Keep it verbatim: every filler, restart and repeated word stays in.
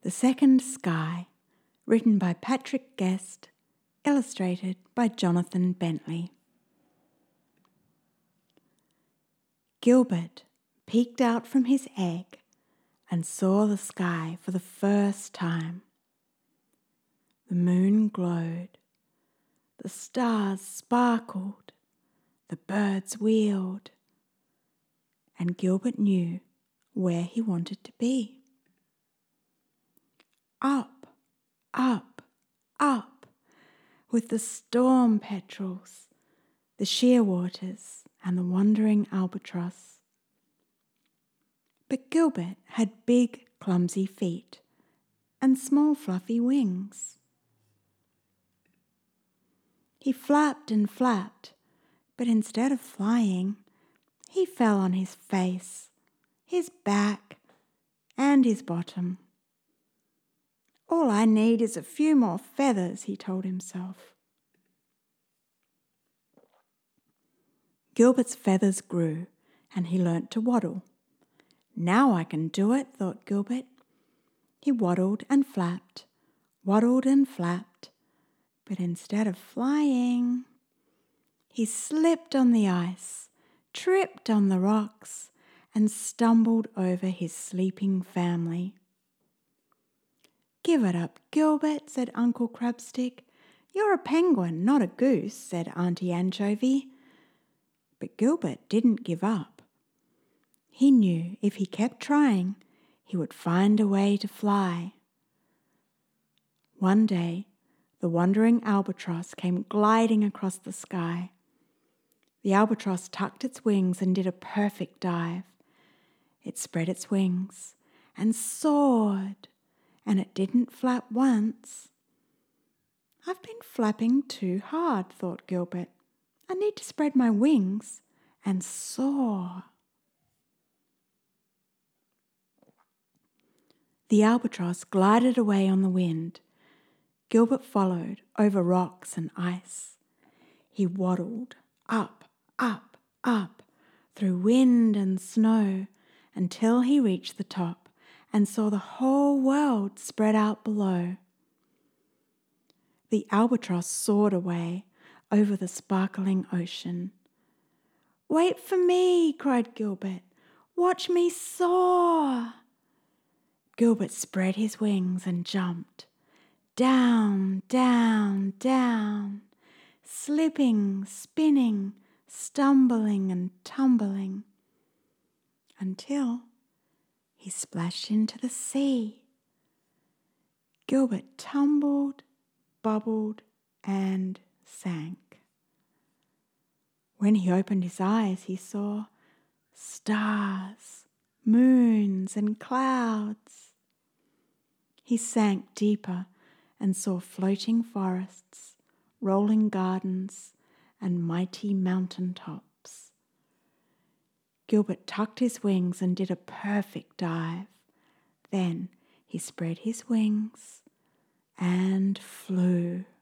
The Second Sky, written by Patrick Guest, illustrated by Jonathan Bentley. Gilbert peeked out from his egg and saw the sky for the first time. The moon glowed, the stars sparkled, the birds wheeled, and Gilbert knew where he wanted to be. Up, up, up, with the storm petrels, the shearwaters, and the wandering albatross. But Gilbert had big, clumsy feet and small, fluffy wings. He flapped and flapped, but instead of flying, he fell on his face, his back, and his bottom. All I need is a few more feathers, he told himself. Gilbert's feathers grew, and he learnt to waddle. Now I can do it, thought Gilbert. He waddled and flapped, waddled and flapped, but instead of flying, he slipped on the ice, tripped on the rocks, and stumbled over his sleeping family. "Give it up, Gilbert," said Uncle Crabstick. "You're a penguin, not a goose," said Auntie Anchovy. But Gilbert didn't give up. He knew if he kept trying, he would find a way to fly. One day, the wandering albatross came gliding across the sky. The albatross tucked its wings and did a perfect dive. It spread its wings and soared, and it didn't flap once. "I've been flapping too hard," thought Gilbert. "I need to spread my wings and soar." The albatross glided away on the wind. Gilbert followed over rocks and ice. He waddled up, up, up, through wind and snow, until he reached the top and saw the whole world spread out below. The albatross soared away over the sparkling ocean. "Wait for me," cried Gilbert. "Watch me soar." Gilbert spread his wings and jumped. Down, down, down, slipping, spinning, stumbling and tumbling, until he splashed into the sea. Gilbert tumbled, bubbled, and sank. When he opened his eyes, he saw stars, moons, and clouds. He sank deeper and saw floating forests, rolling gardens, and mighty mountain tops. Gilbert tucked his wings and did a perfect dive. Then he spread his wings and flew.